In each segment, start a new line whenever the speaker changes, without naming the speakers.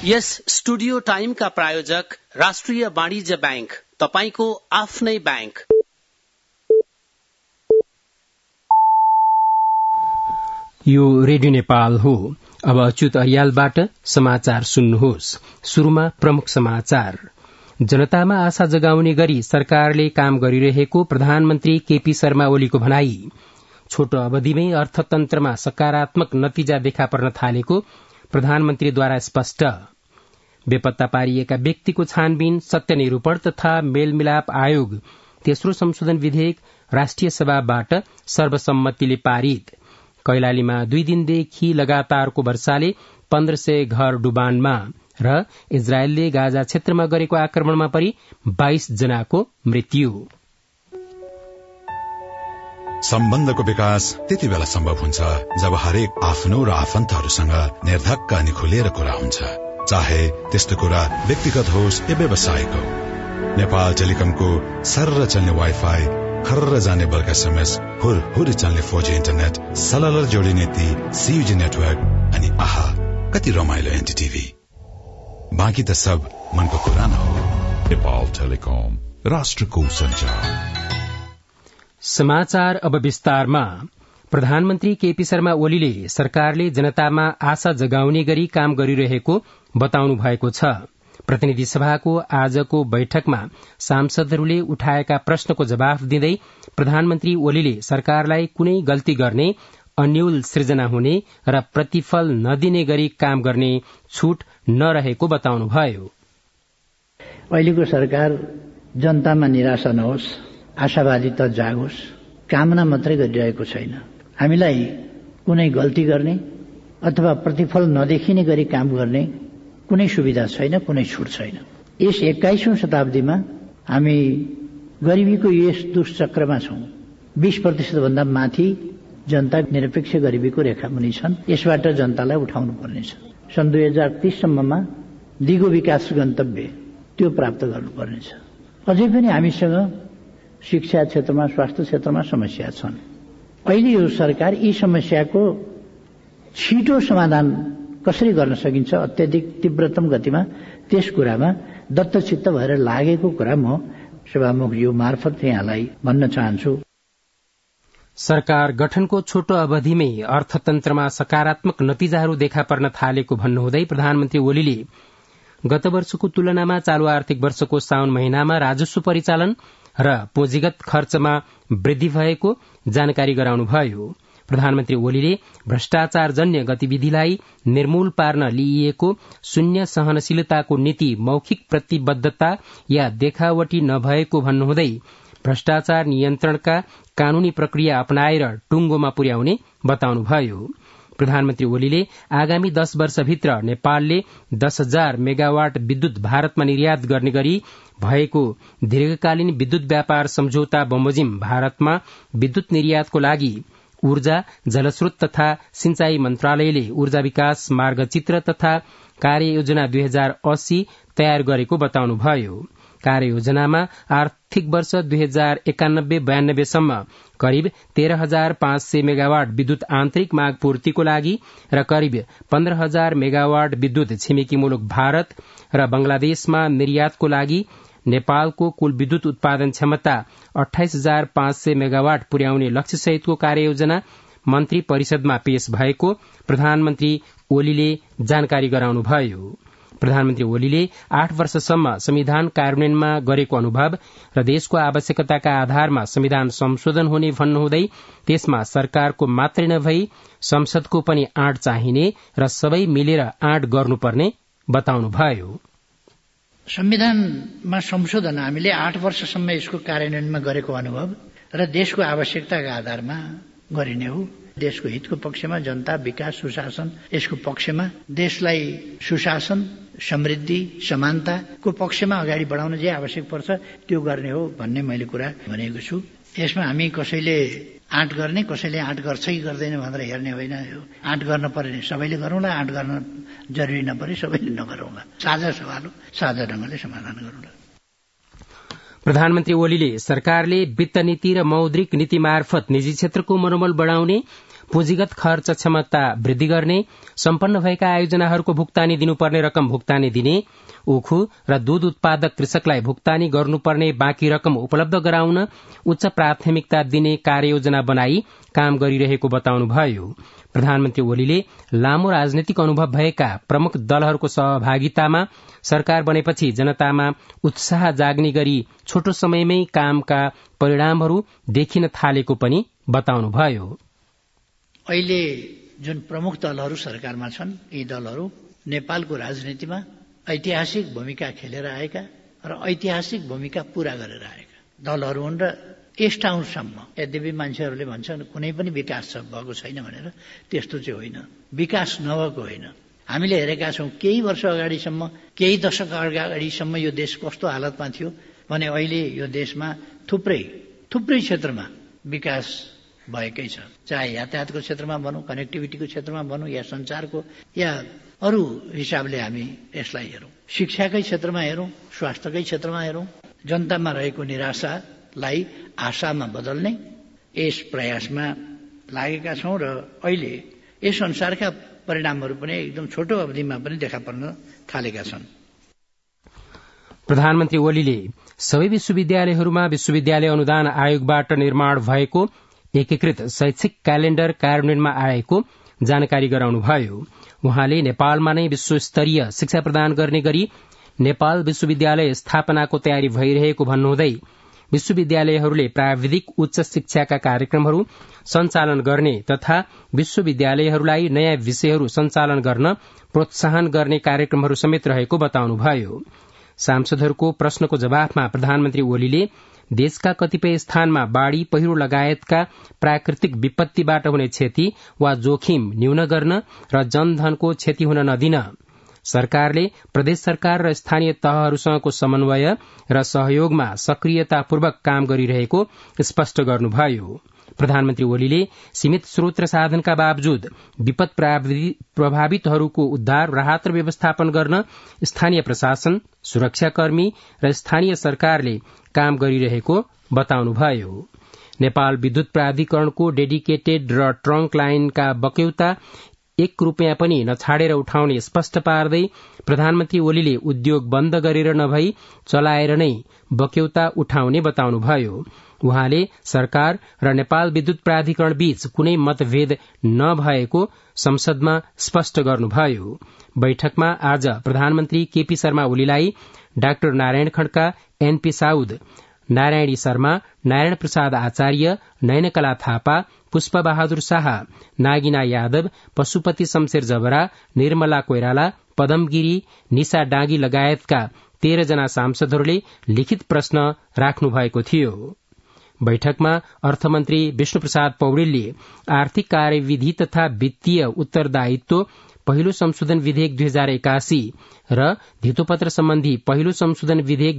यस studio टाइमका प्रायोजक राष्ट्रिय वाणिज्य बैंक, तपाईको आफ्नै बैंक।
यो रेडियो नेपाल हो। अब अच्युत अर्यालबाट समाचार सुन्नुहोस्। शुरूमा प्रमुख समाचार। जनतामा आशा जगाउने गरी सरकारले काम गरिरहेको प्रधानमन्त्री केपी शर्मा ओलीको भनाई। छोटो अवधिमै अर्थतन्त्रमा सकारात्मक नतिजा देखा पर्न थालेको प्रधानमन्त्रीद्वारा स्पष्ट। बेपत्ता पारिएका व्यक्तिको छानबिन, सत्य निरूपण तथा मेलमिलाप आयोग तेस्रो संशोधन विधेयक राष्ट्रिय सभाबाट सर्वसम्मतिले पारित। कैलालीमा 2 दिनदेखि लगातारको वर्षाले 1500 घर डुबानमा र इजरायलले गाजा क्षेत्रमा गरेको आक्रमणमा परि 22 जनाको मृत्यु।
सम्बन्धको विकास त्यति बेला सम्भव हुन्छ जब हरेक आफ्नो र आफन्तहरूसँग निर्धक्क अनि खुलेर कुरा हुन्छ, चाहे त्यस्तो कुरा व्यक्तिगत होस् या व्यवसायिक हो। नेपाल टेलिकमको सर्र चल्ने वाइफाई, खर्र जाने बल्क एसएमएस, हुरहुरी चल्ने 4G इन्टरनेट, सलल जोडिने ती CUG नेटवर्क अनि आहा कति रमाइलो एनटीटीभी। बाँकी त सब मनको कुरा न हो। नेपाल टेलिकम, राष्ट्रको सञ्चार।
समाचार अब विस्तारमा। प्रधानमन्त्री केपी शर्मा ओलीले सरकारले जनतामा आशा जगाउने गरी काम गरिरहेको बताउनु भएको छ। प्रतिनिधि सभाको आजको बैठकमा सांसदहरूले उठाएका प्रश्नको जवाफ दिँदै प्रधानमन्त्री ओलीले सरकारलाई कुनै गल्ती गर्ने, अन्यल सृजना हुने र प्रतिफल नदिने गरी काम गर्ने छूट नरहेको बताउनुभयो।
अहिलेको सरकार जनतामा निराशा नहोस्, आशावादिता जागोस्, कामना मात्रै गरिरहेको छैन। हामीलाई कुनै गल्ती गर्ने अथवा प्रतिफल नदेखिने गरी काम गर्ने कुनै सुविधा छैन, कुनै छुट छैन। यस 21औं शताब्दीमा हामी गरिबीको यस दुष्चक्रमा छौं। 20% भन्दा माथि जनता निरपेक्ष गरिबीको रेखा मुनि छन्। यसबाट जनतालाई उठाउनु पर्नेछ। सन् 2030 सम्ममा दिगो विकास गन्तव्य त्यो प्राप्त गर्नुपर्नेछ। अझै पनि हामीसँग शिक्षा क्षेत्रमा, स्वास्थ्य क्षेत्रमा समस्या छन्। अहिले यो सरकार यी समस्याको छिटो समाधान कसरी गर्न सकिन्छ अत्यधिक तीव्रतम गतिमा त्यस कुरामा दत्तचित्त भएर लागेको कुरा म सभामुखज्यू मार्फत यहाँलाई भन्न चाहन्छु।
सरकार गठनको छोटो अवधिमै अर्थतन्त्रमा सकारात्मक नतिजाहरू देखा पर्न थालेको भन्नुहुँदै प्रधानमन्त्री ओलीले गत वर्षको तुलनामा चालू आर्थिक वर्षको साउन महिनामा राजस्व परिचालन र पुँजीगत खर्चमा वृद्धि भएको जानकारी गराउनुभयो। प्रधानमन्त्री ओलीले भ्रष्टाचारजन्य गतिविधिलाई निर्मूल पार्न लिइएको शून्य सहनशीलताको नीति मौखिक प्रतिबद्धता या देखावटी नभएको भन्नुहुँदै भ्रष्टाचार नियन्त्रणका कानूनी प्रक्रिया अपनाएर टुंगोमा पुर्याउने बताउनुभयो। प्रधानमन्त्री ओलीले आगामी 10 वर्षभित्र नेपालले 10,000 मेगावाट विद्युत भारतमा निर्यात गर्ने गरी भएको दीर्घकालीन विद्युत व्यापार सम्झौता बमोजिम भारतमा विद्युत निर्यातको लागि ऊर्जा, जलस्रोत तथा सिंचाई मन्त्रालयले ऊर्जा विकास मार्गचित्र तथा कार्ययोजना 2080 तयार गरेको बताउनुभयो। कार्ययोजनामा आर्थिक वर्ष 2091-92 सम्म करिब 13,500 मेगावाट विद्युत आन्तरिक माग पूर्तिको लागि र करिब 15,000 मेगावाट विद्युत छिमेकी मुलुक भारत र बंगलादेशमा निर्यातको लागि नेपालको कुल विद्युत उत्पादन क्षमता 28,500 मेगावाट पुर्याउने लक्ष्यसहितको कार्ययोजना मन्त्री परिषदमा पेश भएको प्रधानमन्त्री ओलीले जानकारी गराउनुभयो। प्रधानमन्त्री ओलीले 8 वर्षसम्म संविधान कार्यान्वयनमा गरेको अनुभव र देशको आवश्यकताका आधारमा संविधान संशोधन हुने भन्नुहुँदै त्यसमा सरकारको मात्रै नभई संसदको पनि आँट चाहिने र सबै मिलेर आँट गर्नुपर्ने बताउनुभयो।
संविधानमा संशोधन हामीले 8 वर्षसम्म यसको कार्यान्वयनमा गरेको अनुभव र देशको आवश्यकताका आधारमा गरिने हो। देशको हितको पक्षमा जनता, विकास, सुशासन यसको पक्षमा देशलाई सुशासन, समृद्धि, समानताको पक्षमा अगाडि बढाउन जे आवश्यक पर्छ त्यो गर्ने हो भन्ने मैले कुरा भनेको छु। यसमा हामी कसैले आँट गर्ने, कसैले आँट गर्छ कि गर्दैन भनेर हेर्ने होइन। आँट गर्न पर्ने सबैले गरौँला, आँट गर्न जरुरी नपरे सबैले नगरौँला। साझा सवाल हो, साझा ढंगले समाधान गरौँला।
प्रधानमन्त्री ओलीले सरकारले वित्त नीति र मौद्रिक नीति मार्फत निजी क्षेत्रको मनोबल बढ़ाउने, पुँजीगत खर्च क्षमता वृद्धि गर्ने, सम्पन्न भएका आयोजनाहरूको भुक्तानी दिनुपर्ने रकम भुक्तानी दिने, उखु र दूध उत्पादक कृषकलाई भुक्तानी गर्नुपर्ने बाँकी रकम उपलब्ध गराउन उच्च प्राथमिकता दिने कार्ययोजना बनाई काम गरिरहेको बताउनुभयो। प्रधानमन्त्री ओलीले लामो राजनैतिक अनुभव भएका प्रमुख दलहरूको सहभागितामा सरकार बनेपछि जनतामा उत्साह जाग्ने गरी छोटो समयमै कामका परिणामहरू देखिन थालेको पनि बताउनुभयो।
अहिले जुन प्रमुख दलहरू सरकारमा छन्, यी दलहरू नेपालको राजनीतिमा ऐतिहासिक भूमिका खेलेर आएका र ऐतिहासिक भूमिका पूरा गरेर आएका दलहरू हुन् र यस ठाउँसम्म यद्यपि मान्छेहरूले भन्छन् कुनै पनि विकास भएको छैन भनेर, त्यस्तो चाहिँ होइन। विकास नभएको होइन। हामीले हेरेका छौं केही वर्ष अगाडिसम्म, केही दशक अगाडिसम्म यो देश कस्तो हालतमा थियो भने अहिले यो देशमा थुप्रै क्षेत्रमा विकास भएकै छ। चाहे यातायातको क्षेत्रमा भनौं, कनेक्टिभिटीको क्षेत्रमा भनौं, या संचारको या अरू हिसाबले हामी यसलाई हेरौं, शिक्षाकै क्षेत्रमा हेरौं, स्वास्थ्यकै क्षेत्रमा हेरौं, जनतामा रहेको निराशालाई आशामा बदल्ने यस प्रयासमा लागेका छौं र अहिले यस अनुसारका परिणामहरू पनि एकदम छोटो अवधिमा पनि देखा पर्न थालेका छन्।
प्रधानमन्त्री ओलीले सबै विश्वविद्यालयहरूमा विश्वविद्यालय अनुदान आयोगबाट निर्माण भएको एकीकृत शैक्षिक क्यालेण्डर कार्यान्वयनमा आएको जानकारी गराउनुभयो। उहाँले नेपालमा नै विश्वस्तरीय शिक्षा प्रदान गर्ने गरी नेपाल विश्वविद्यालय स्थापनाको तयारी भइरहेको भन्नुहुँदै विश्वविद्यालयहरूले प्राविधिक उच्च शिक्षाका कार्यक्रमहरू सञ्चालन गर्ने तथा विश्वविद्यालयहरूलाई नयाँ विषयहरू सञ्चालन गर्न प्रोत्साहन गर्ने कार्यक्रमहरू समेत रहेको बताउनुभयो। सांसदहरूको प्रश्नको जवाफमा प्रधानमन्त्री ओलीले देशका कतिपय स्थानमा बाढ़ी, पहिरो लगायतका प्राकृतिक विपत्तिबाट हुने क्षति वा जोखिम न्यून गर्न र जनधनको क्षति हुन नदिन सरकारले प्रदेश सरकार र स्थानीय तहहरूसँगको समन्वय र सहयोगमा सक्रियतापूर्वक काम गरिरहेको स्पष्ट गर्नुभयो। प्रधानमन्त्री ओलीले सीमित स्रोत र साधनका बावजुद विपद प्रभावितहरूको उद्धार, राहत र व्यवस्थापन गर्न स्थानीय प्रशासन, सुरक्षाकर्मी र स्थानीय सरकारले काम गरिरहेको बताउनुभयो। नेपाल विद्युत प्राधिकरणको डेडिकेटेड र ट्रंक लाइनका बक्यौता 1 रुपियाँ पनि नछाडेर उठाउने स्पष्ट पार्दै प्रधानमन्त्री ओलीले उद्योग बन्द गरेर नभई चलाएर नै बक्यौता उठाउने बताउनुभयो। उहाँले सरकार र नेपाल विद्युत प्राधिकरण बीच कुनै मतभेद नभएको संसदमा स्पष्ट गर्नुभयो। बैठकमा आज प्रधानमन्त्री केपी शर्मा ओलीलाई डाक्टर नारायण खड्का, एनपी साउद, नारायणी शर्मा, नारायण प्रसाद आचार्य, नयनकला थापा, पुष्प बहादुर शाह, नागिना यादव, पशुपति शमशेर जबरा, निर्मला कोइराला, पदम गिरी, निशा डाँगी लगायतका 13 जना सांसदहरूले लिखित प्रश्न राख्नु भएको थियो। बैठकमा अर्थमन्त्री विष्णुप्रसाद पौडेलले आर्थिक कार्यविधि तथा वित्तीय उत्तरदायित्व पहिलो संशोधन विधेयक 2081 र धितोपत्र सम्बन्धी पहिलो संशोधन विधेयक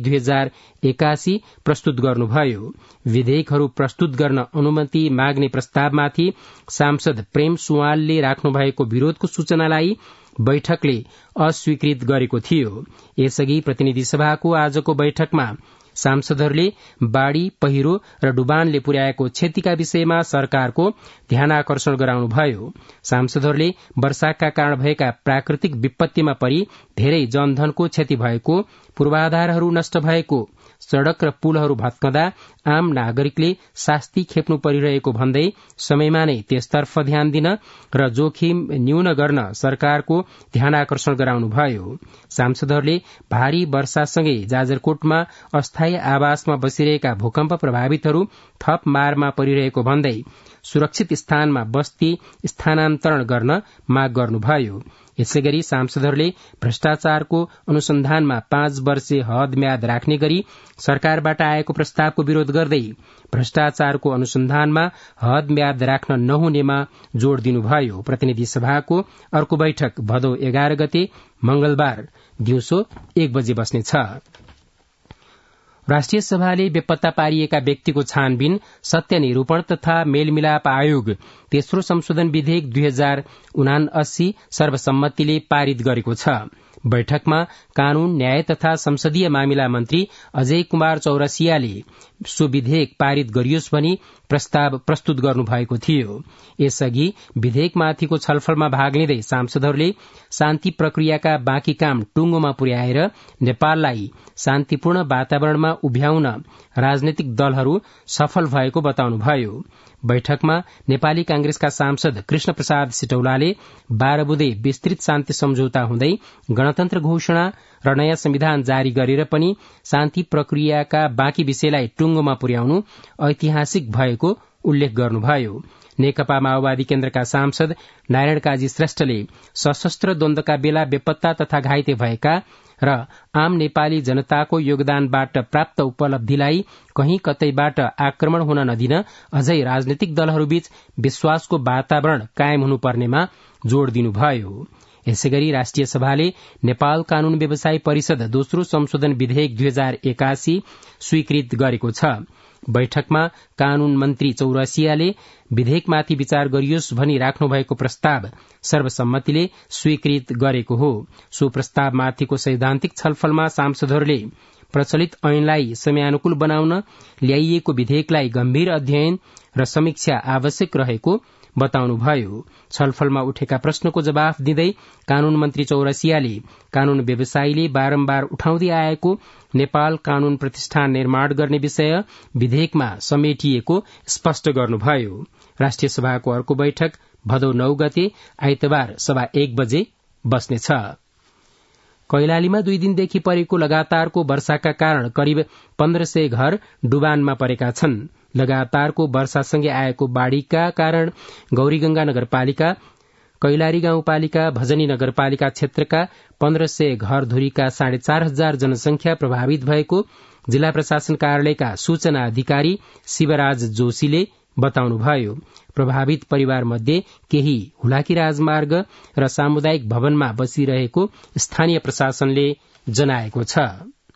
2081 प्रस्तुत गर्नुभयो। विधेयकहरू प्रस्तुत गर्न अनुमति माग्ने प्रस्तावमाथि सांसद प्रेम सुवालले राख्नुभएको विरोधको सूचनालाई बैठकले अस्वीकृत गरेको थियो। यसअघि प्रतिनिधि सभाको आजको बैठकमा सांसदहरूले बाढ़ी, पहिरो र डुबानले पुर्याएको क्षतिका विषयमा सरकारको ध्यानाकर्षण गराउनुभयो। सांसदहरूले वर्षाका कारण भएका प्राकृतिक विपत्तिमा परि धेरै जनधनको क्षति भएको, पूर्वाधारहरू नष्ट भएको, सड़क र पुलहरू भत्कँदा आम नागरिकले शास्ति खेप्नु परिरहेको भन्दै समयमा नै त्यसतर्फ ध्यान दिन र जोखिम न्यून गर्न सरकारको ध्यानाकर्षण गराउनुभयो। सांसदहरूले भारी वर्षासँगै जाजरकोटमा अस्थायी आवासमा बसिरहेका भूकम्प प्रभावितहरू थप मारमा परिरहेको भन्दै सुरक्षित स्थानमा बस्ती स्थानान्तरण गर्न माग गर्नुभयो। यसैगरी सांसदहरूले भ्रष्टाचारको अनुसन्धानमा 5 वर्षे हद म्याद राख्ने गरी सरकारबाट आएको प्रस्तावको विरोध गर्दै भ्रष्टाचारको अनुसन्धानमा हद म्याद राख्न नहुनेमा जोड़ दिनुभयो। प्रतिनिधि सभाको अर्को बैठक भदौ 11 गते मंगलबार दिउँसो 1 बजे बस्नेछ। राष्ट्रिय सभाले बेपत्ता पारिएका व्यक्तिको छानबिन, सत्य निरूपण तथा मेलमिलाप आयोग तेस्रो संशोधन विधेयक 2079 सर्वसम्मतिले पारित गरेको छ। बैठकमा कानून, न्याय तथा संसदीय मामिला मन्त्री अजय कुमार चौरसियाले सो विधेयक पारित गरियोस् भनी प्रस्ताव प्रस्तुत गर्नुभएको थियो। यसअघि विधेयकमाथिको छलफलमा भाग लिँदै सांसदहरूले शान्ति प्रक्रियाका बाँकी काम टुंगोमा पुर्याएर नेपाललाई शान्तिपूर्ण वातावरणमा उभ्याउन राजनैतिक दलहरू सफल भएको बताउनुभयो। बैठकमा नेपाली कांग्रेसका सांसद कृष्ण प्रसाद सिटौलाले 12 बुँदे विस्तृत शान्ति सम्झौता हुँदै गणतन्त्र घोषणा र नयाँ संविधान जारी गरेर पनि शान्ति प्रक्रियाका बाँकी विषयलाई टुंगोमा पुर्याउनु ऐतिहासिक भएको उल्लेख गर्नुभयो। नेकपा माओवादी केन्द्रका सांसद नारायण काजी श्रेष्ठले सशस्त्र द्वन्द्वका बेला बेपत्ता तथा घाइते भएका र आम नेपाली जनताको योगदानबाट प्राप्त उपलब्धिलाई कहीं कतैबाट आक्रमण हुन नदिन अझै राजनैतिक दलहरूबीच विश्वासको वातावरण कायम हुनुपर्नेमा जोड़ दिनुभयो। यसैगरी राष्ट्रिय सभाले नेपाल कानून व्यवसाय परिषद दोस्रो संशोधन विधेयक 2081 स्वीकृत गरेको छ। बैठकमा कानून मन्त्री चौरसियाले विधेयकमाथि विचार गरियोस् भनी राख्नु भएको प्रस्ताव सर्वसम्मतिले स्वीकृत गरेको हो। सो प्रस्तावमाथिको सैद्धान्तिक छलफलमा सांसदहरूले प्रचलित ऐनलाई समयानुकूल बनाउन ल्याइएको विधेयकलाई गम्भीर अध्ययन र समीक्षा आवश्यक रहेको बताउनुभयो। छलफलमा उठेका प्रश्नको जवाफ दिँदै कानून मन्त्री चौरसियाले कानून व्यवसायीले बारम्बार उठाउँदै आएको नेपाल कानून प्रतिष्ठान निर्माण गर्ने विषय विधेयकमा समेटिएको स्पष्ट गर्नुभयो। राष्ट्रिय सभाको अर्को बैठक भदौ 9 गते आइतबार सभा 1 बजे बस्नेछ। कैलालीमा 2 दिनदेखि परेको लगातारको वर्षाका कारण करिब 1500 घर डुबानमा परेका छन्। लगातारको वर्षासँगै आएको बाढ़ीका कारण गौरीगंगा नगरपालिका, कैलाली गाउँपालिका, भजनी नगरपालिका क्षेत्रका 1500 घरधुरीका 4500 जनसंख्या प्रभावित भएको जिल्ला प्रशासन कार्यालयका सूचना अधिकारी शिवराज जोशीले बताउनुभयो। प्रभावित परिवार मध्ये केही हुलाकी राजमार्ग र सामुदायिक भवनमा बसिरहेको स्थानीय प्रशासनले जनाएको छ।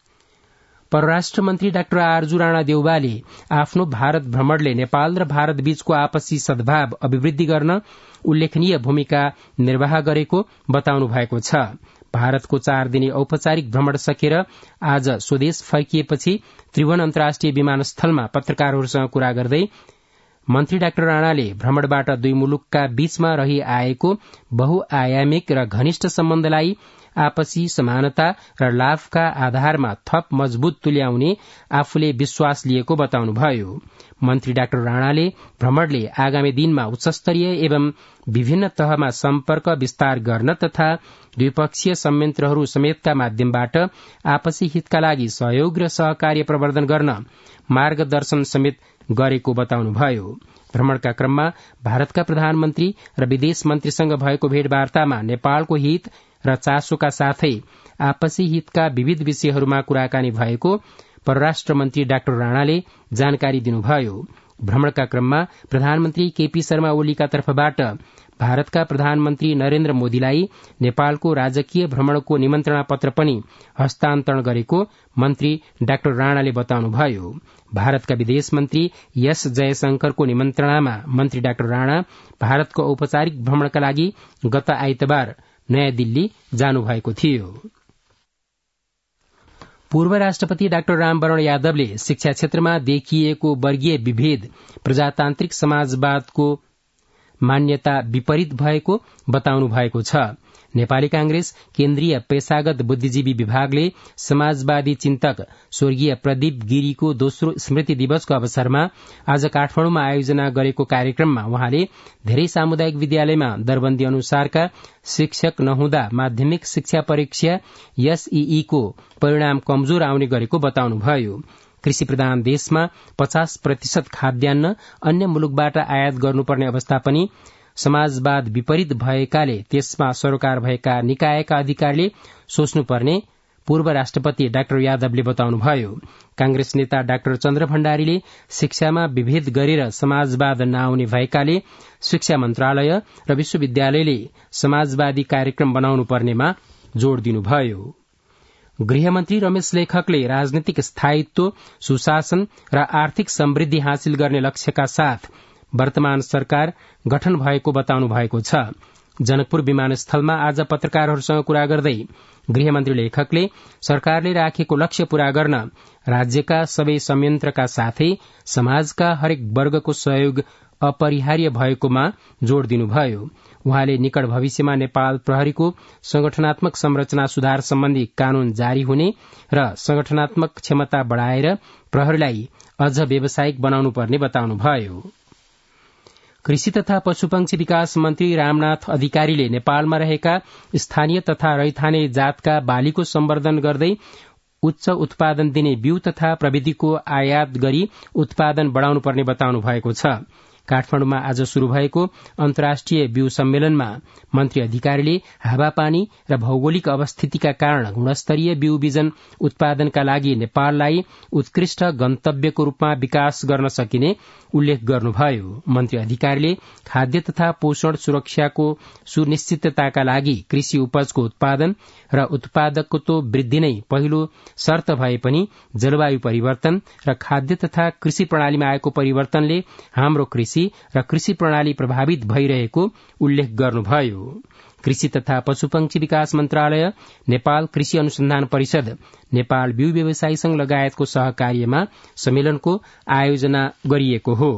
परराष्ट्र मन्त्री डाक्टर आरजू राणा देउवाले आफ्नो भारत भ्रमणले नेपाल र भारत बीचको आपसी सद्भाव अभिवृद्धि गर्न उल्लेखनीय भूमिका निर्वाह गरेको बताउनु भएको छ। भारतको 4 दिने औपचारिक भ्रमण सकेर आज स्वदेश फर्किएपछि त्रिभुवन अन्तर्राष्ट्रिय विमानस्थलमा पत्रकारहरूसँग कुरा गर्दै मन्त्री डाक्टर राणाले भ्रमणबाट 2 मुलुकका बीचमा रही आएको बहुआयामिक र घनिष्ठ सम्बन्धलाई आपसी समानता र लाभका आधारमा थप मजबूत तुल्याउने आफूले विश्वास लिएको बताउनुभयो। मन्त्री डाक्टर राणाले भ्रमणले आगामी दिनमा उच्चस्तरीय एवं विभिन्न तहमा सम्पर्क विस्तार गर्न तथा द्विपक्षीय संयन्त्रहरू समेतका माध्यमबाट आपसी हितका लागि सहयोग र सहकार्य प्रवर्धन गर्न मार्गदर्शन समेत गरेको बताउनुभयो। भ्रमणका क्रममा भारतका प्रधानमन्त्री र विदेश मन्त्रीसँग भएको भेटवार्तामा नेपालको हित र चासोका साथै आपसी हितका विविध विषयहरूमा कुराकानी भएको परराष्ट्र मन्त्री डाक्टर राणाले जानकारी दिनुभयो। भ्रमणका क्रममा प्रधानमन्त्री केपी शर्मा ओलीका तर्फबाट भारतका प्रधानमन्त्री नरेन्द्र मोदीलाई नेपालको राजकीय भ्रमणको निमन्त्रणा पत्र पनि हस्तान्तरण गरेको मन्त्री डाक्टर राणाले बताउनुभयो। भारतका विदेश मन्त्री एस जयशंकरको निमन्त्रणामा मन्त्री डाक्टर राणा भारतको औपचारिक भ्रमणका लागि गत आइतबार नयाँ दिल्ली जानुभएको थियो। पूर्व राष्ट्रपति डाक्टर रामवरण यादवले शिक्षा क्षेत्रमा देखिएको वर्गीय विभेद प्रजातान्त्रिक समाजवादको मान्यता विपरीत भएको बताउनु भएको छ। नेपाली कांग्रेस केन्द्रीय पेशागत बुद्धिजीवी विभागले समाजवादी चिन्तक स्वर्गीय प्रदीप गिरीको दोस्रो स्मृति दिवसको अवसरमा आज काठमाडौँमा आयोजना गरेको कार्यक्रममा उहाँले धेरै सामुदायिक विद्यालयमा दरबन्दी अनुसारका शिक्षक नहुँदा माध्यमिक शिक्षा परीक्षा एसईई को परिणाम कमजोर आउने गरेको बताउनुभयो। कृषि प्रधान देशमा 50% खाद्यान्न अन्य मुलुकबाट आयात गर्नुपर्ने अवस्था पनि समाजवाद विपरीत भएकाले त्यसमा सरोकार भएका निकायका अधिकारीले सोच्नुपर्ने पूर्व राष्ट्रपति डाक्टर यादवले बताउनुभयो। कांग्रेस नेता डाक्टर चन्द्र भण्डारीले शिक्षामा विभेद गरेर समाजवाद नआउने भएकाले शिक्षा मन्त्रालय र विश्वविद्यालयले समाजवादी कार्यक्रम बनाउनु पर्नेमा जोड़ दिनुभयो। गृहमन्त्री रमेश लेखकले राजनीतिक स्थायित्व, सुशासन र आर्थिक समृद्धि हासिल गर्ने लक्ष्यका साथ वर्तमान सरकार गठन भएको बताउनु भएको छ। जनकपुर विमानस्थलमा आज पत्रकारहरूसँग कुरा गर्दै गृहमन्त्री लेखकले सरकारले राखेको लक्ष्य पूरा गर्न राज्यका सबै संयन्त्रका साथै समाजका हरेक वर्गको सहयोग अपरिहार्य भएकोमा जोड़ दिनुभयो। उहाँले निकट भविष्यमा नेपाल प्रहरीको संगठनात्मक संरचना सुधार सम्बन्धी कानून जारी हुने र संगठनात्मक क्षमता बढ़ाएर प्रहरीलाई अझ व्यावसायिक बनाउनु पर्ने बताउनुभयो। कृषि तथा पशुपक्षी विकास मन्त्री रामनाथ अधिकारीले नेपालमा रहेका स्थानीय तथा रैथाने जातका बालीको सम्वर्धन गर्दै उच्च उत्पादन दिने बिउ तथा प्रविधिको आयात गरी उत्पादन बढ़ाउनु पर्ने बताउनु भएको छ। काठमाडौँमा आज शुरू भएको अन्तर्राष्ट्रिय बिउ सम्मेलनमा मन्त्री अधिकारीले हावापानी र भौगोलिक अवस्थितिका कारण गुणस्तरीय बिउ बिजन उत्पादनका लागि नेपाललाई उत्कृष्ट गन्तव्यको रूपमा विकास गर्न सकिने उल्लेख गर्नुभयो। मन्त्री अधिकारीले खाद्य तथा पोषण सुरक्षाको सुनिश्चितताका लागि कृषि उपजको उत्पादन र उत्पादकत्व वृद्धि नै पहिलो शर्त भए पनि जलवायु परिवर्तन र खाद्य तथा कृषि प्रणालीमा आएको परिवर्तनले हाम्रो कृषि र कृषि प्रणाली प्रभावित भइरहेको उल्लेख गर्नुभयो। कृषि तथा पशुपक्षी विकास मन्त्रालय, नेपाल कृषि अनुसन्धान परिषद, नेपाल बिउ व्यवसायी संघ लगायतको सहकार्यमा सम्मेलनको आयोजना गरिएको हो।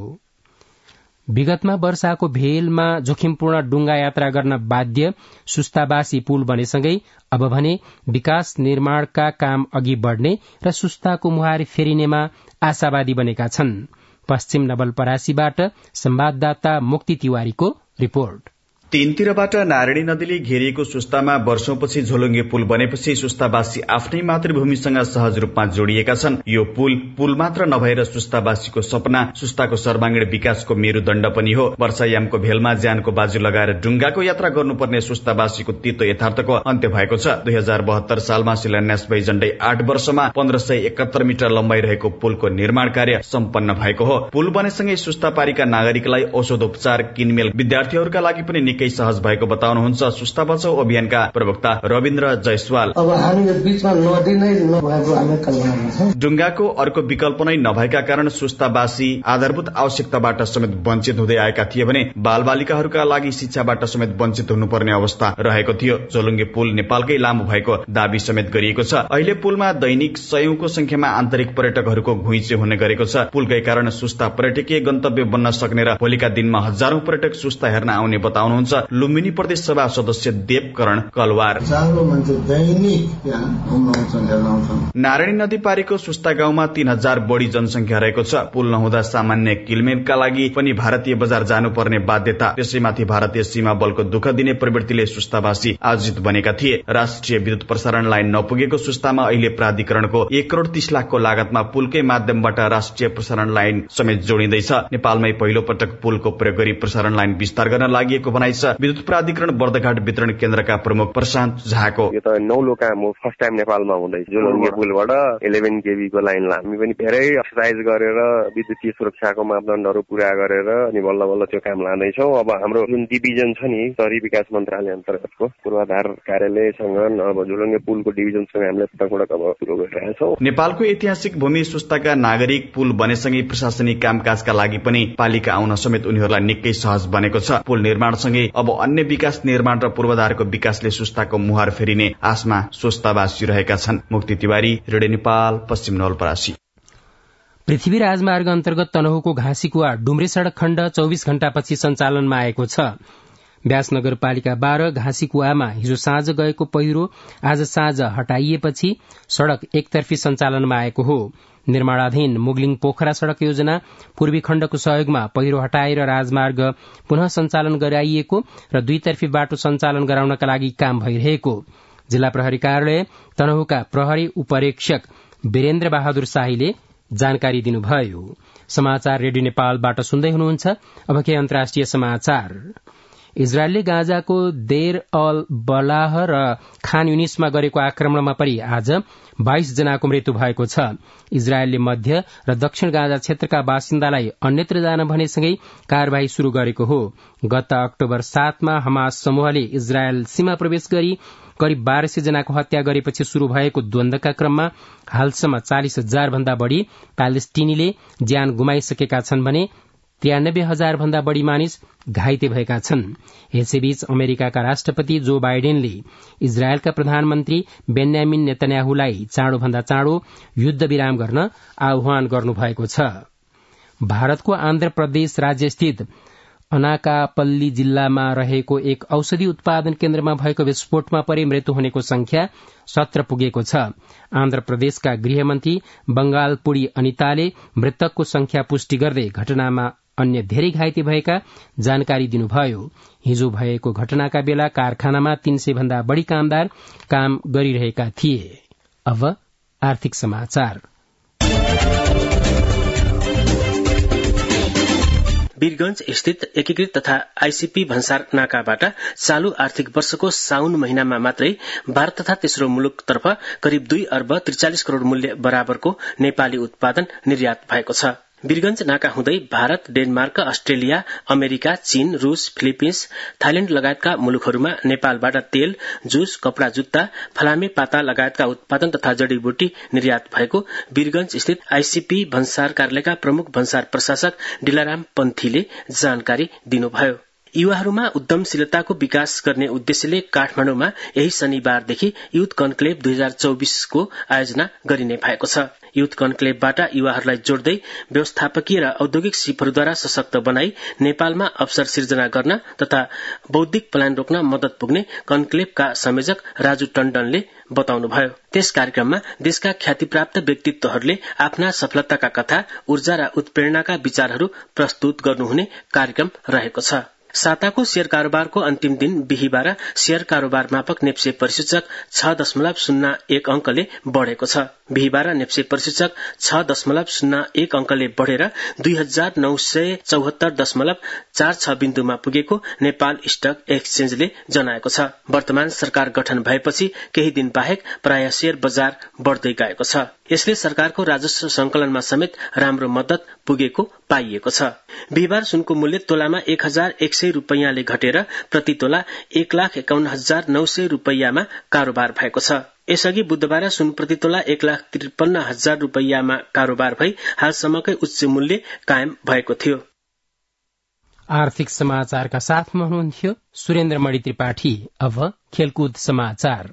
विगतमा वर्षाको भेलमा जोखिमपूर्ण डुंगा यात्रा गर्न बाध्य सुस्तावासी पुल बनेसँगै अब भने विकास निर्माणका काम अघि बढ़ने र सुस्ताको मुहार फेरिनेमा आशावादी बनेका छन्। पश्चिम नवलपरासीबाट संवाददाता मुक्ति तिवारीको रिपोर्ट।
तीनतिरबाट नारायणी नदीले घेरिएको सुस्तामा वर्षौंपछि झोलुङ्गे पुल बनेपछि सुस्तावासी आफ्नै मातृभूमिसँग सहज रूपमा जोडिएका छन्। यो पुल मात्र नभएर सुस्तावासीको सपना, सुस्ताको सर्वांगीण विकासको मेरुदण्ड पनि हो। वर्षायामको भेलमा ज्यानको बाजु लगाएर डुंगाको यात्रा गर्नुपर्ने सुस्तावासीको तितो यथार्थको अन्त्य भएको छ। 2072 सालमा शिलान्यास भई झण्डै 8 वर्षमा 1571 मिटर लम्बाई रहेको पुलको निर्माण कार्य सम्पन्न भएको हो। पुल बनेसँगै सुस्तापारीका नागरिकलाई औषधोपचार, किनमेल, विद्यार्थीहरूका लागि पनि निकै सहज भएको बताउनुहुन्छ सुस्ता बचाउ अभियानका प्रवक्ता रविन्द्र जयसवाल।
अब हामीले बीचमा नदी नै नभएको हामी कल्पना छ।
डुंगाको अर्को विकल्प नै नभएका कारण सुस्तावासी आधारभूत आवश्यकताबाट समेत वञ्चित हुँदै आएका थिए भने बालबालिकाहरूका लागि शिक्षाबाट समेत वञ्चित हुनुपर्ने अवस्था रहेको थियो। झोलुङ्गे पुल नेपालकै लामो भएको दावी समेत गरिएको छ। अहिले पुलमा दैनिक सयौंको संख्यामा आन्तरिक पर्यटकहरूको घुइँचो हुने गरेको छ। पुलकै कारण सुस्ता पर्यटकीय गन्तव्य बन्न सक्ने र भोलिका दिनमा हजारौं पर्यटक सुस्ता हेर्न आउने बताउनुहुन्छ लुम्बिनी प्रदेश सभा सदस्य देवकरण कलवार। नारायणी नदी पारीको सुस्ता गाउँमा 3000 बढ़ी जनसंख्या रहेको छ। पुल नहुँदा सामान्य किलमेलका लागि पनि भारतीय बजार जानुपर्ने बाध्यता, त्यसैमाथि भारतीय सीमा बलको दुःख दिने प्रवृत्तिले सुस्तावासी आयोजित बनेका थिए। राष्ट्रिय विद्युत प्रसारण लाइन नपुगेको सुस्तामा अहिले प्राधिकरणको 1 करोड़ 30 लाखको लागतमा पुलकै माध्यमबाट राष्ट्रिय प्रसारण लाइन समेत जोडिँदैछ। नेपालमै पहिलो पटक पुलको प्रयोग गरी प्रसारण लाइन विस्तार गर्न लागि बनाइछ। विद्युत प्राधिकरण बर्दघाट वितरण केन्द्रका प्रमुख प्रशान्त झाको।
यो त नौलो काम हो, फर्स्ट टाइम नेपालमा हुँदैछ। झोलुङ्गे पुलबाट 11 केबी को लाइनलाई हामी पनि धेरै एक्सरसाइज गरेर विद्युतीय सुरक्षाको मापदण्डहरू पूरा गरेर अनि बल्ल बल्ल त्यो काम लाँदैछौँ। अब हाम्रो जुन डिभिजन छ नि शहरी विकास मन्त्रालय अन्तर्गतको पूर्वाधार कार्यालयसँग अब झोलुङ्गे पुलको डिभिजनसँग हामीले पटक अब सुरु गरिरहेका छौँ।
नेपालको ऐतिहासिक भूमि सुस्ताका नागरिक पुल बनेसँगै प्रशासनिक कामकाजका लागि पनि पालिका आउन समेत उनीहरूलाई निकै सहज बनेको छ। पुल निर्माणसँगै अब अन्य विकास निर्माण र पूर्वाधारको विकासले सुस्ताको मुहार फेरिने आशमा सुस्तावासी रहेका छन्। मुक्ति तिवारी, रेडियो नेपाल, पश्चिम नवलपरासी।
पृथ्वी राजमार्ग अन्तर्गत तनहुको घाँसीकुवा डुम्रे सड़क खण्ड 24 घण्टापछि सञ्चालनमा आएको छ। व्यास नगरपालिका 12 घाँसीकुवामा हिजो साँझ गएको पहिरो आज साँझ हटाइएपछि सड़क एकतर्फी सञ्चालनमा आएको हो। निर्माणाधीन मुगलिङ पोखरा सड़क योजना पूर्वी खण्डको सहयोगमा पहिरो हटाएर राजमार्ग पुनः सञ्चालन गराइएको र दुईतर्फी बाटो सञ्चालन गराउनका लागि काम भइरहेको जिल्ला प्रहरी कार्यालय तनहुका प्रहरी उपरीक्षक वीरेन्द्र बहादुर शाहीले जानकारी दिनुभयो। समाचार रेडियो नेपालबाट सुन्दै हुनुहुन्छ। अब के अन्तर्राष्ट्रिय समाचार। इजरायलले गाजाको देर अल बलाह र खान युनिसमा गरेको आक्रमणमा परि आज 22 जनाको मृत्यु भएको छ। इजरायलले मध्य र दक्षिण गाजा क्षेत्रका बासिन्दालाई अन्यत्र जान भनेसँगै कार्यवाही शुरू गरेको हो। गत अक्टोबर 7 मा हमास समूहले इजरायल सीमा प्रवेश गरी करिब 1200 जनाको हत्या गरेपछि शुरू भएको द्वन्द्वका क्रममा हालसम्म 40,000 भन्दा बढ़ी प्यालेस्टिनीले ज्यान गुमाइसकेका छन् भने 93,000 भन्दा बढ़ी मानिस घाइते भएका छन्। यसैबीच अमेरिकाका राष्ट्रपति जो बाइडेनले इजरायलका प्रधानमन्त्री बेन्यामिन नेतन्याहुलाई चाँडोभन्दा चाँडो युद्ध विराम गर्न आह्वान गर्नुभएको छ। भारतको आन्ध्र प्रदेश राज्यस्थित अनाकापल्ली जिल्लामा रहेको एक औषधि उत्पादन केन्द्रमा भएको विस्फोटमा परि मृत्यु हुनेको संख्या 17 पुगेको छ। आन्ध्र प्रदेशका गृहमन्त्री बंगालपुरी अनिताले मृतकको संख्या पुष्टि गर्दै घटनामा अन्य धेरै घाइते भएका जानकारी दिनुभयो। हिजो भएको घटनाका बेला कारखानामा 300 भन्दा बढ़ी कामदार काम गरिरहेका थिए। अब आर्थिक समाचार।
वीरगंज स्थित एकीकृत तथा आईसीपी भन्सार नाकाबाट चालू आर्थिक वर्षको साउन महिनामा मात्रै भारत तथा तेस्रो मुलुकतर्फ करिब 2 अर्ब 43 करोड़ मूल्य बराबरको नेपाली उत्पादन निर्यात भएको छ। वीरगंज नाका हुँदै भारत, डेनमार्क, अस्ट्रेलिया, अमेरिका, चीन, रूस, फिलिपिन्स, थाइल्याण्ड लगायतका मुलुकहरूमा नेपालबाट तेल, जुस, कपड़ा जुत्ता, फलामे पाता लगायतका उत्पादन तथा जड़ीबुटी निर्यात भएको वीरगंज स्थित आईसीपी भन्सार कार्यालयका प्रमुख भन्सार प्रशासक डिलाराम पन्थीले जानकारी दिनुभयो। युवाहरूमा उद्यमशीलताको विकास गर्ने उद्देश्यले काठमाडौँमा यही शनिबारदेखि युथ कन्क्लेभ 2024 को आयोजना गरिने भएको छ। युथ कन्क्लेभबाट युवाहरूलाई जोड्दै व्यवस्थापकीय र औद्योगिक सिपहरूद्वारा सशक्त बनाई नेपालमा अवसर सिर्जना गर्न तथा बौद्धिक पलायन रोक्न मद्दत पुग्ने कन्क्लेभका संयोजक राजु टण्डनले बताउनुभयो। त्यस कार्यक्रममा देशका ख्यातिप्राप्त व्यक्तित्वहरूले आफ्ना सफलताका कथा, ऊर्जा र उत्प्रेरणाका विचारहरू प्रस्तुत गर्नुहुने कार्यक्रम रहेको छ। साताको शेयर कारोबारको अन्तिम दिन बिहीबार शेयर कारोबार मापक नेप्से परिसूचक 6.01 अंकले बढ़ेको छ। बिहीबार नेप्से परिसूचक 6.01 अंकले बढ़ेर 2974.46 बिन्दुमा पुगेको नेपाल स्टक एक्सचेन्जले जनाएको छ। वर्तमान सरकार गठन भएपछि केही दिन बाहेक प्राय शेयर बजार बढ़दै गएको छ। यसले सरकारको राजस्व संकलनमा समेत राम्रो मद्दत पुगेको पाइएको छ। बिहीबार सुनको मूल्य तोलामा 1100 रुपैयाँले घटेर प्रति तोला 1,51,900 रुपैयाँमा कारोबार भएको छ। यसअघि बुधबार सुन प्रति तोला 1,53,000 रुपैयाँमा कारोबार भई हालसम्मकै उच्च मूल्य कायम भएको थियो।
आर्थिक समाचारका साथमा हुनुहुन्थ्यो सुरेन्द्र मणि त्रिपाठी। अब खेलकुद समाचार।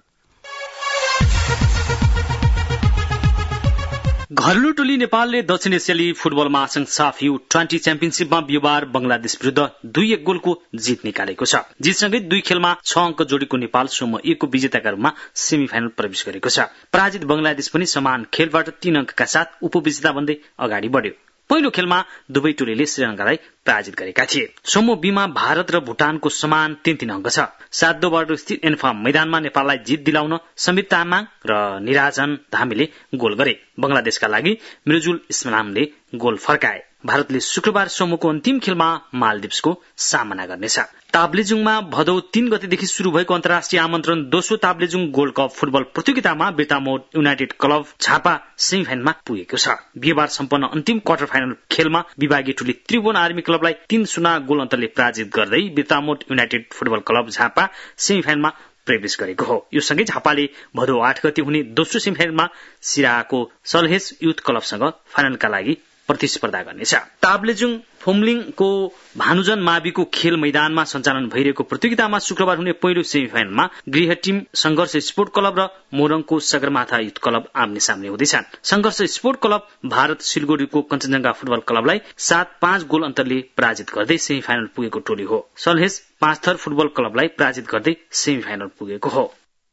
घरेलु टोली नेपालले दक्षिण एसियाली फुटबल महासंघ साफ U20 च्याम्पियनशीपमा बिहीबार बंगलादेश विरूद्ध 2-1 गोलको जित निकालेको छ। जितसँगै 2 खेलमा 6 अंक जोडेको नेपाल समूह A को विजेताका रूपमा सेमिफाइनल प्रवेश गरेको छ। पराजित बंगलादेश पनि समान खेलबाट 3 अंकका साथ उपविजेता बन्दै अगाडि बढ्यो। पहिलो खेलमा दुवै टोलीले श्रीलंकालाई पराजित गरेका थिए। समूह बीमा भारत र भुटानको समान 3-3 अंक छ। सातदोबाटो स्थित एन्फा मैदानमा नेपाललाई जित दिलाउन समीर तामाङ र निराजन धामीले गोल गरे। बंगलादेशका लागि मिर्जुल इस्लामले गोल फर्काए। भारतले शुक्रबार समूहको अन्तिम खेलमा मालदिप्सको सामना गर्नेछ। ताप्लेजुङमा भदौ 3 गतेदेखि शुरू भएको अन्तर्राष्ट्रिय आमन्त्रण दोस्रो ताप्लेजुङ गोल्ड कप फुटबल प्रतियोगितामा बिर्तामोड युनाइटेड क्लब झापा सेमिफाइनलमा पुगेको छ। बिहीबार सम्पन्न अन्तिम क्वार्टर फाइनल खेलमा विभागीय टोली त्रिभुवन आर्मी क्लबलाई 3-0 गोल अन्तरले पराजित गर्दै Birtamod united football club Jhapa सेमिफाइनलमा प्रवेश गरेको हो। यो सँगै झापाले भदौ 8 गते हुने दोस्रो सेमिफाइनलमा सिराहाको सलहेस युथ क्लबसँग फाइनलका लागि प्रतिस्पर्धा गर्नेछ। ताप्लेजुङ फोमलिङको भानुजन माविको खेल मैदानमा सञ्चालन भइरहेको प्रतियोगितामा शुक्रबार हुने पहिलो सेमिफाइनलमा गृह टीम संघर्ष स्पोर्ट क्लब र मोरङको सगरमाथा युथ क्लब आम्ने सामने हुँदैछन्। संघर्ष स्पोर्ट क्लब भारत सिलगढीको कञ्चनजंघा फुटबल क्लबलाई 7-5 गोल अन्तरले पराजित गर्दै सेमिफाइनल पुगेको टोली हो। सलहेस पाँचथर फुटबल क्लबलाई पराजित गर्दै सेमिफाइनल पुगेको हो।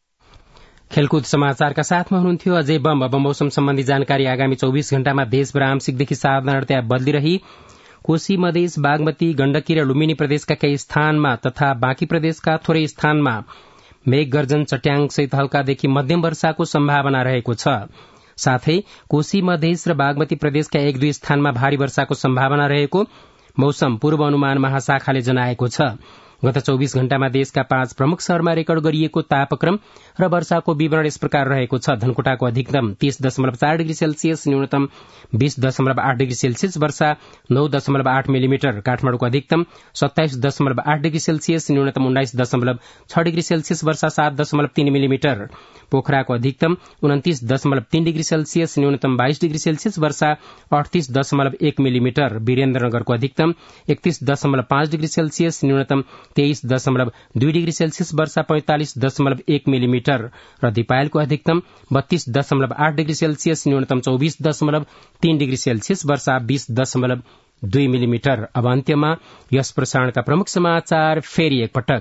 खेलकुद समाचारका साथमा हुनुहुन्थ्यो अझै बम। अब मौसम सम्बन्धी जानकारी। आगामी 24 घण्टामा देशभर आंशिकदेखि साधारणतया बदलिरही कोशी मधेस बागमती गण्डकी र लुम्बिनी प्रदेशका केही स्थानमा तथा बाँकी प्रदेशका थोरै स्थानमा मेघ गर्जन चट्याङसहित हल्कादेखि मध्यम वर्षाको सम्भावना रहेको छ। साथै कोशी मधेस र बागमती प्रदेशका 1-2 स्थानमा भारी वर्षाको सम्भावना रहेको मौसम पूर्व अनुमान महाशाखाले जनाएको छ। गत 24 घण्टामा देशका 5 प्रमुख शहरमा रेकर्ड गरिएको तापक्रम र वर्षाको विवरण यस प्रकार रहेको छ। धनकुटाको अधिकतम 30.4 डिग्री सेल्सियस, न्यूनतम 20.8 डिग्री सेल्सियस, वर्षा 9.8 मिलिमिटर। काठमाडौँको अधिकतम 27.8 डिग्री सेल्सियस, न्यूनतम 19.6 डिग्री सेल्सियस, वर्षा 7.3 मिलिमिटर। पोखराको अधिकतम 29.3 डिग्री सेल्सियस, न्यूनतम 22 डिग्री सेल्सियस, वर्षा 38.1 मिलिमिटर, वीरेन्द्रनगरको अधिकतम 31.5 डिग्री सेल्सियस, न्यूनतम 23.2 डिग्री सेल्सियस, वर्षा 45.1 मिलिमिटर र दिपायलको अधिकतम 32.8 डिग्री सेल्सियस, न्यूनतम 24.3 डिग्री सेल्सियस, वर्षा 20.2 मिलिमिटर। अब अन्त्यमा यस प्रसारणका प्रमुख समाचार फेरि एकपटक।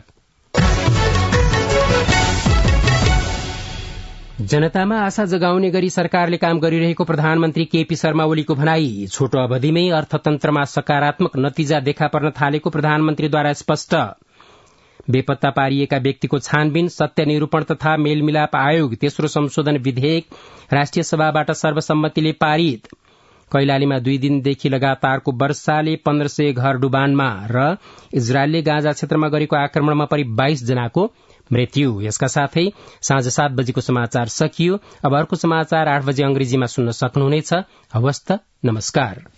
जनतामा आशा जगाउने गरी सरकारले काम गरिरहेको प्रधानमन्त्री केपी शर्मा ओलीको भनाई। छोटो अवधिमै अर्थतन्त्रमा सकारात्मक नतिजा देखा पर्न थालेको प्रधानमन्त्रीद्वारा स्पष्ट। बेपत्ता पारिएका व्यक्तिको छानबिन, सत्य निरूपण तथा मेलमिलाप आयोग तेस्रो संशोधन विधेयक राष्ट्रिय सभाबाट सर्वसम्मतिले पारित। कैलालीमा 2 दिनदेखि लगातारको वर्षाले 1500 घर डुबानमा र इजरायलले गाजा क्षेत्रमा गरेको आक्रमणमा परि 22 जनाको मृत्यु। यसका साथै साँझ 7 बजेको समाचार सकियो। अब अर्को समाचार 8 बजे अंग्रेजीमा सुन्न सक्नुहुनेछ। हवस् त, नमस्कार।